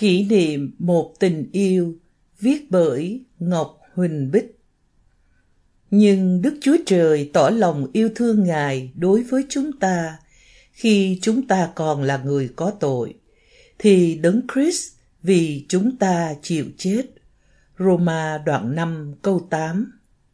Kỷ niệm một tình yêu, viết bởi Ngọc Huỳnh Bích. Nhưng Đức Chúa Trời tỏ lòng yêu thương Ngài đối với chúng ta khi chúng ta còn là người có tội, thì Đấng Christ vì chúng ta chịu chết. Roma đoạn 5 câu 8.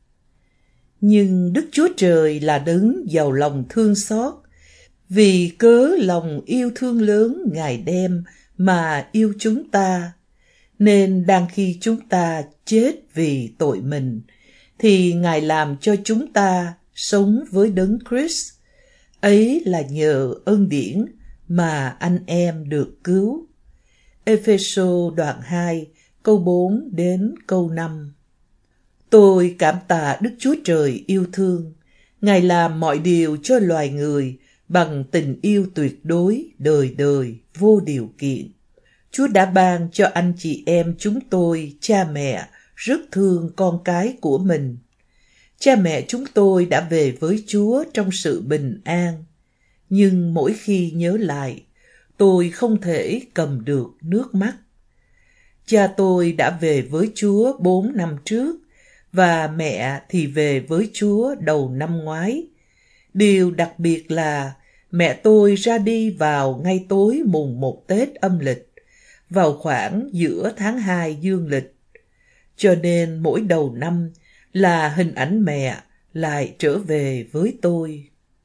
Nhưng Đức Chúa Trời là Đấng giàu lòng thương xót, vì cớ lòng yêu thương lớn Ngài đem mà yêu chúng ta, nên đang khi chúng ta chết vì tội mình, thì Ngài làm cho chúng ta sống với Đấng Christ. Ấy là nhờ ân điển mà anh em được cứu. Ê-phê-sô đoạn 2 câu 4 đến câu 5. Tôi cảm tạ Đức Chúa Trời yêu thương. Ngài làm mọi điều cho loài người bằng tình yêu tuyệt đối, đời đời, vô điều kiện. Chúa đã ban cho anh chị em chúng tôi, cha mẹ, rất thương con cái của mình. Cha mẹ chúng tôi đã về với Chúa trong sự bình an. Nhưng mỗi khi nhớ lại, tôi không thể cầm được nước mắt. Cha tôi đã về với Chúa 4 năm trước, và mẹ thì về với Chúa đầu năm ngoái. Điều đặc biệt là mẹ tôi ra đi vào ngay tối mùng 1 Tết âm lịch, vào khoảng giữa tháng 2 dương lịch. Cho nên mỗi đầu năm là hình ảnh mẹ lại trở về với tôi.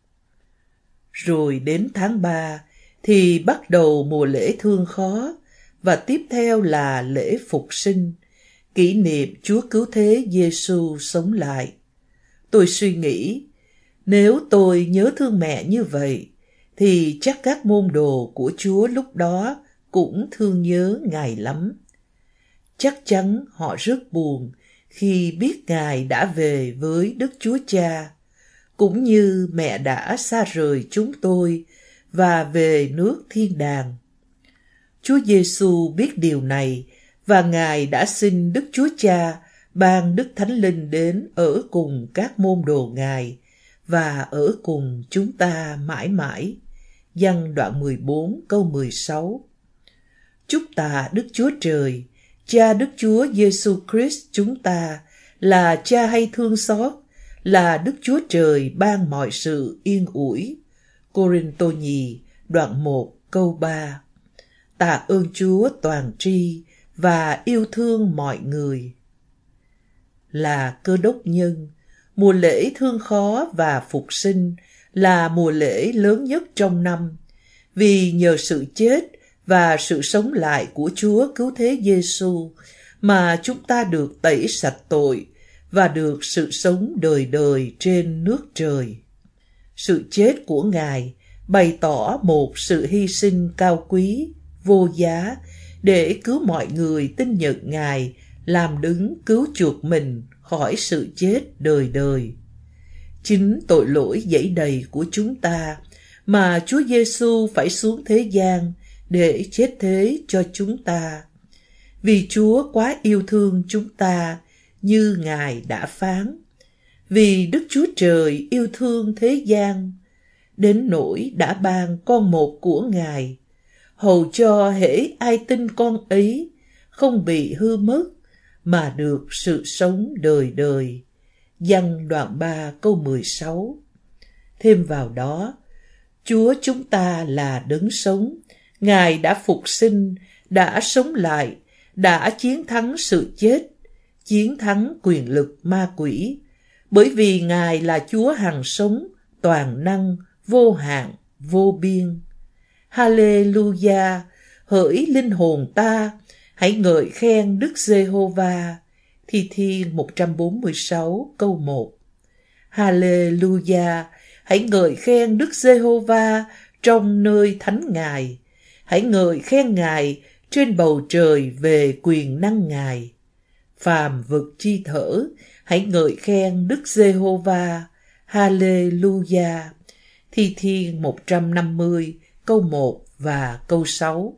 Rồi đến tháng 3 thì bắt đầu mùa lễ thương khó, và tiếp theo là lễ phục sinh, kỷ niệm Chúa Cứu Thế Giêsu sống lại. Tôi suy nghĩ, nếu tôi nhớ thương mẹ như vậy, thì chắc các môn đồ của Chúa lúc đó cũng thương nhớ Ngài lắm. Chắc chắn họ rất buồn khi biết Ngài đã về với Đức Chúa Cha, cũng như mẹ đã xa rời chúng tôi và về nước thiên đàng. Chúa Giêsu biết điều này, và Ngài đã xin Đức Chúa Cha ban Đức Thánh Linh đến ở cùng các môn đồ Ngài và ở cùng chúng ta mãi mãi. Giăng đoạn 14 câu 16. Chúc tạ Đức Chúa Trời, Cha Đức Chúa Giêsu Christ chúng ta, là Cha hay thương xót, là Đức Chúa Trời ban mọi sự yên ủi. Cô-rinh-tô nhì đoạn 1 câu 3. Tạ ơn Chúa toàn tri và yêu thương mọi người. Là Cơ Đốc nhân, mùa lễ thương khó và phục sinh là mùa lễ lớn nhất trong năm, vì nhờ sự chết và sự sống lại của Chúa Cứu Thế Giêsu mà chúng ta được tẩy sạch tội và được sự sống đời đời trên nước trời. Sự chết của Ngài bày tỏ một sự hy sinh cao quý, vô giá để cứu mọi người tin nhận Ngài làm Đấng cứu chuộc mình khỏi sự chết đời đời. Chính tội lỗi dẫy đầy của chúng ta mà Chúa Giêsu phải xuống thế gian để chết thế cho chúng ta. Vì Chúa quá yêu thương chúng ta như Ngài đã phán. Vì Đức Chúa Trời yêu thương thế gian, đến nỗi đã ban con một của Ngài, hầu cho hễ ai tin con ấy không bị hư mất, mà được sự sống đời đời. Giăng đoạn 3 câu 16. Thêm vào đó, Chúa chúng ta là Đấng sống, Ngài đã phục sinh, đã sống lại, đã chiến thắng sự chết, chiến thắng quyền lực ma quỷ, bởi vì Ngài là Chúa hằng sống, toàn năng, vô hạn, vô biên. Hallelujah, hỡi linh hồn ta, hãy ngợi khen Đức Giê-hô-va. Thi Thiên 146 câu 1. Hallelujah, hãy ngợi khen Đức Giê-hô-va trong nơi thánh Ngài. Hãy ngợi khen Ngài trên bầu trời về quyền năng Ngài. Phàm vật chi thở, hãy ngợi khen Đức Giê-hô-va. Hallelujah. Thi Thiên 150 câu 1 và câu 6.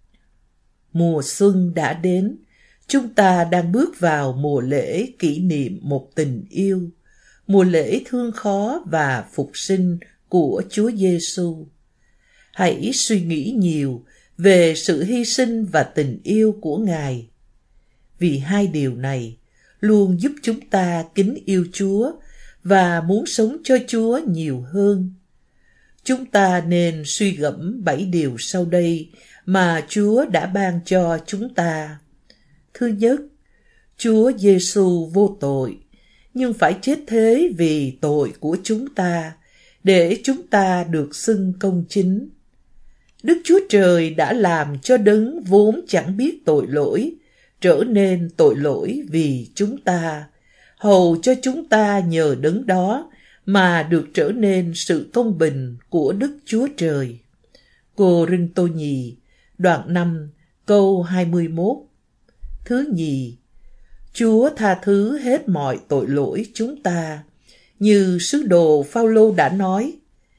Mùa xuân đã đến, chúng ta đang bước vào mùa lễ kỷ niệm một tình yêu, mùa lễ thương khó và phục sinh của Chúa Giêsu. Hãy suy nghĩ nhiều về sự hy sinh và tình yêu của Ngài. Vì hai điều này luôn giúp chúng ta kính yêu Chúa và muốn sống cho Chúa nhiều hơn. Chúng ta nên suy gẫm 7 điều sau đây mà Chúa đã ban cho chúng ta. Thứ nhất, Chúa Giêsu vô tội, nhưng phải chết thế vì tội của chúng ta, để chúng ta được xưng công chính. Đức Chúa Trời đã làm cho đấng vốn chẳng biết tội lỗi, trở nên tội lỗi vì chúng ta, hầu cho chúng ta nhờ đấng đó mà được trở nên sự công bình của Đức Chúa Trời. Cô-rinh-tô nhì, đoạn 5, câu 21. Thứ nhì, Chúa tha thứ hết mọi tội lỗi chúng ta, như sứ đồ Phao-lô đã nói.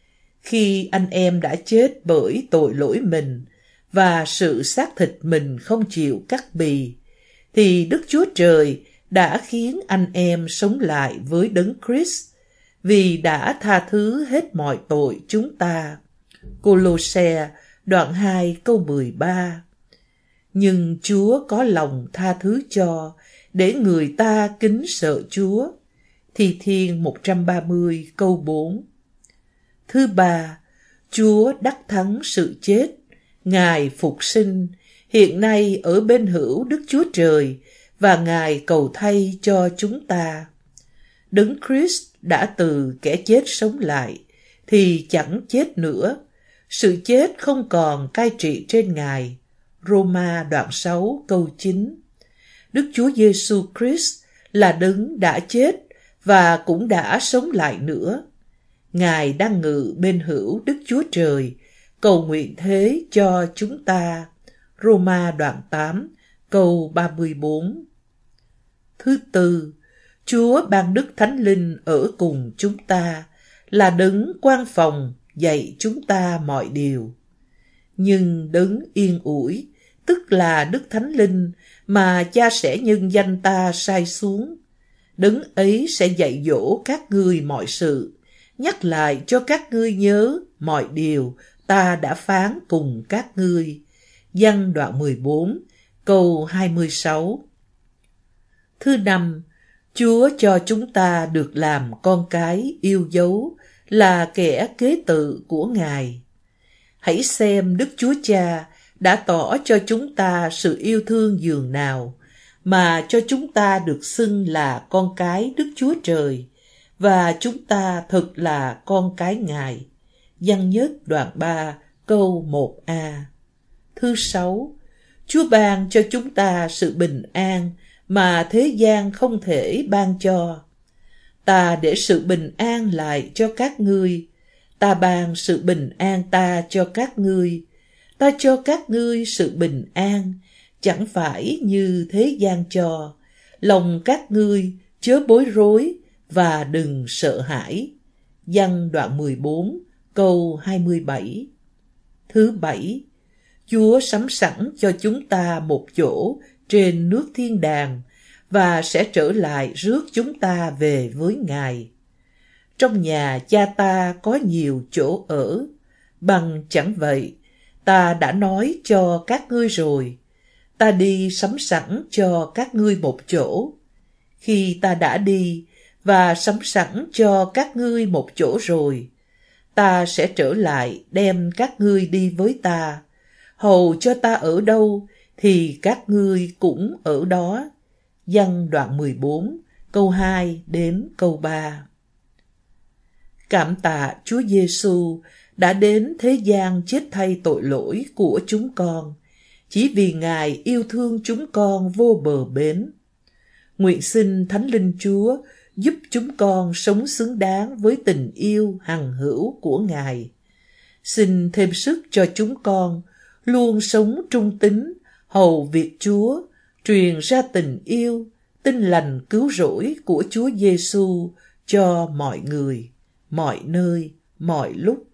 Khi anh em đã chết bởi tội lỗi mình và sự xác thịt mình không chịu cắt bì, thì Đức Chúa Trời đã khiến anh em sống lại với đấng Christ, vì đã tha thứ hết mọi tội chúng ta. Cô-lô-se, đoạn 2, câu 13. Nhưng Chúa có lòng tha thứ cho, để người ta kính sợ Chúa. Thi Thiên 130, câu 4. Thứ ba, Chúa đắc thắng sự chết, Ngài phục sinh, hiện nay ở bên hữu Đức Chúa Trời, và Ngài cầu thay cho chúng ta. Đấng Christ đã từ kẻ chết sống lại, thì chẳng chết nữa. Sự chết không còn cai trị trên Ngài. Roma đoạn 6 câu 9. Đức Chúa Giêsu Christ là đấng đã chết và cũng đã sống lại nữa. Ngài đang ngự bên hữu Đức Chúa Trời, cầu nguyện thế cho chúng ta. Roma đoạn 8 câu 34. Thứ tư, Chúa ban Đức Thánh Linh ở cùng chúng ta, là đấng quan phòng dạy chúng ta mọi điều. Nhưng đấng yên ủi, tức là Đức Thánh Linh mà Cha sẽ nhân danh ta sai xuống, đấng ấy sẽ dạy dỗ các ngươi mọi sự, nhắc lại cho các ngươi nhớ mọi điều ta đã phán cùng các ngươi. Giăng đoạn 14, câu 26. Thứ năm, Chúa cho chúng ta được làm con cái yêu dấu, là kẻ kế tự của Ngài. Hãy xem Đức Chúa Cha đã tỏ cho chúng ta sự yêu thương dường nào, mà cho chúng ta được xưng là con cái Đức Chúa Trời, và chúng ta thật là con cái Ngài. Giăng nhất đoạn 3, câu 1a. Thứ sáu, Chúa ban cho chúng ta sự bình an mà thế gian không thể ban cho. Ta để sự bình an lại cho các ngươi, ta ban sự bình an ta cho các ngươi. Ta cho các ngươi sự bình an, chẳng phải như thế gian cho. Lòng các ngươi chớ bối rối và đừng sợ hãi. Giăng đoạn 14, câu 27. Thứ bảy, Chúa sắm sẵn cho chúng ta một chỗ trên nước thiên đàng và sẽ trở lại rước chúng ta về với Ngài. Trong nhà Cha ta có nhiều chỗ ở, bằng chẳng vậy, ta đã nói cho các ngươi rồi. Ta đi sắm sẵn cho các ngươi một chỗ. Khi ta đã đi và sắm sẵn cho các ngươi một chỗ rồi, ta sẽ trở lại đem các ngươi đi với ta, hầu cho ta ở đâu thì các ngươi cũng ở đó. Giăng đoạn 14, câu 2 đến câu 3. Cảm tạ Chúa Giêsu đã đến thế gian chết thay tội lỗi của chúng con, chỉ vì Ngài yêu thương chúng con vô bờ bến. Nguyện xin Thánh Linh Chúa giúp chúng con sống xứng đáng với tình yêu hằng hữu của Ngài. Xin thêm sức cho chúng con luôn sống trung tín, hầu việc Chúa, truyền ra tình yêu, tin lành cứu rỗi của Chúa Giêsu cho mọi người, mọi nơi, mọi lúc.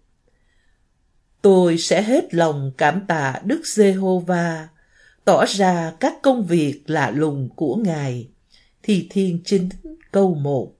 Tôi sẽ hết lòng cảm tạ Đức Giê-hô-va, tỏ ra các công việc lạ lùng của Ngài. Thi Thiên 9 câu 1.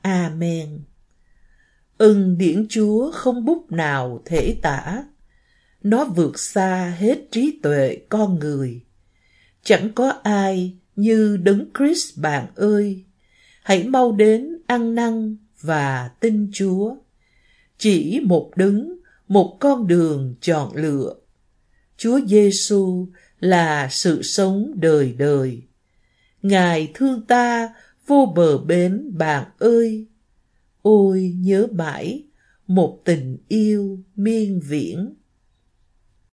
Amen. Ân điển Chúa không bút nào thể tả. Nó vượt xa hết trí tuệ con người. Chẳng có ai như Đấng Christ bạn ơi. Hãy mau đến ăn năn và tin Chúa. Chỉ một đấng, một con đường chọn lựa. Chúa Giêsu là sự sống đời đời. Ngài thương ta vô bờ bến bạn ơi. Ôi nhớ mãi một tình yêu miên viễn.